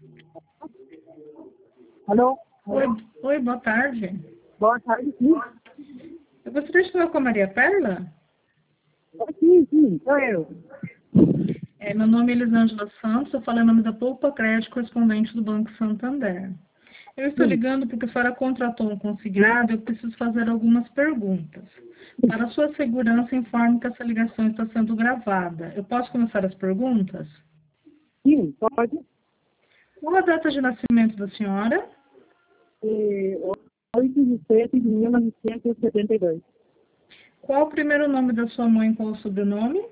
Alô? Oi, oi, boa tarde. Boa tarde, sim. Eu gostaria de falar com a Maria Perla. Sim, sou eu. Meu nome é Elisângela Santos, eu falo em nome da Poupa Crédito, correspondente do Banco Santander. Eu estou Sim. ligando porque a senhora contratou um consignado e eu preciso fazer algumas perguntas. Para sua segurança, informe que essa ligação está sendo gravada. Eu posso começar as perguntas? Sim, pode. Qual a data de nascimento da senhora? 8 de 7 de 1972. Qual o primeiro nome da sua mãe e qual o sobrenome?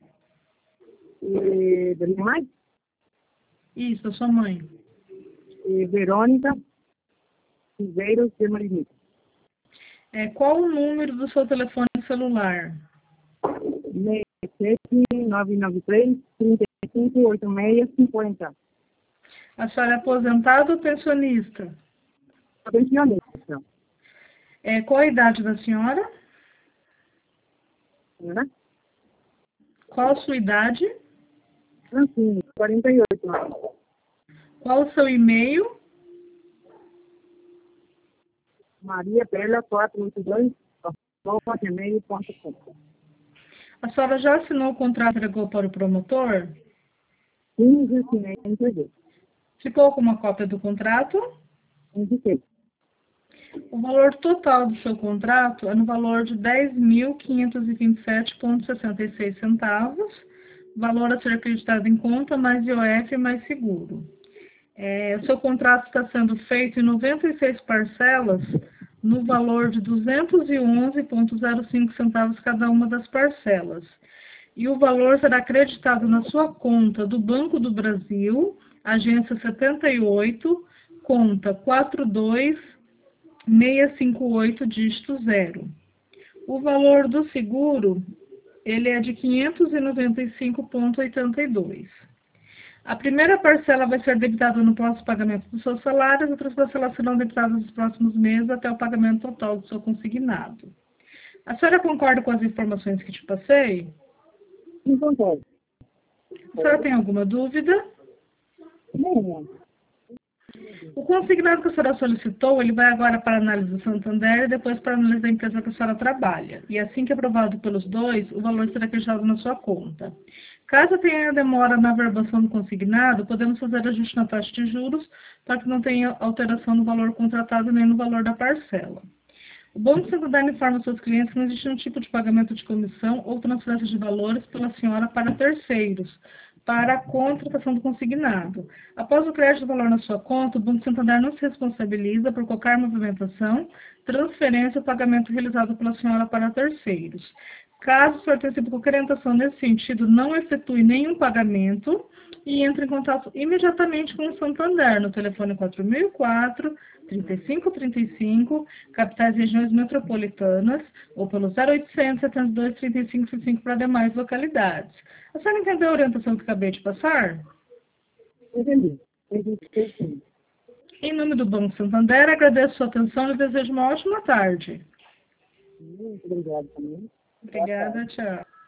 Da minha mãe, Isso, da sua mãe. Verônica Silveiro de Marini. Qual o número do seu telefone celular? 993 35 8650. A senhora é aposentada ou pensionista? Pensionista, Qual a idade da senhora? né? Qual a sua idade? Francine, 48 anos. Qual o seu e-mail? Maria Perla 482 gmail.com. A senhora já assinou o contrato e entregou para o promotor? Sim, já entreguei. Ficou com uma cópia do contrato? Indiquei. O valor total do seu contrato é no valor de R$ 10.527,66. Valor a ser acreditado em conta, mais IOF mais seguro. O seu contrato está sendo feito em 96 parcelas, no valor de 211,05 centavos cada uma das parcelas. E o valor será acreditado na sua conta do Banco do Brasil, agência 78, conta 42658, dígito 0. O valor do seguro, ele é de 595,82. A primeira parcela vai ser debitada no próximo pagamento do seu salário, as outras parcelas serão debitadas nos próximos meses até o pagamento total do seu consignado. A senhora concorda com as informações que te passei? Sim, concordo. A senhora tem alguma dúvida? Não. O consignado que a senhora solicitou, ele vai agora para a análise do Santander e depois para a análise da empresa que a senhora trabalha. E assim que aprovado pelos dois, o valor será acreditado na sua conta. Caso tenha demora na averbação do consignado, podemos fazer ajuste na taxa de juros para que não tenha alteração no valor contratado nem no valor da parcela. O Banco Santander informa aos seus clientes que não existe nenhum tipo de pagamento de comissão ou transferência de valores pela senhora para terceiros, para a contratação do consignado. Após o crédito do valor na sua conta, o Banco Santander não se responsabiliza por qualquer movimentação, transferência ou pagamento realizado pela senhora para terceiros. Caso o senhor tenha recebido qualquer orientação nesse sentido, não efetue nenhum pagamento e entre em contato imediatamente com o Santander no telefone 4004 3535, capitais e regiões metropolitanas, ou pelo 0800 72 35 65 para demais localidades. A senhora entendeu a orientação que acabei de passar? Entendi. Sim. Em nome do Banco Santander, agradeço a sua atenção e desejo uma ótima tarde. Muito obrigado também. Boa tarde. Obrigada, tchau.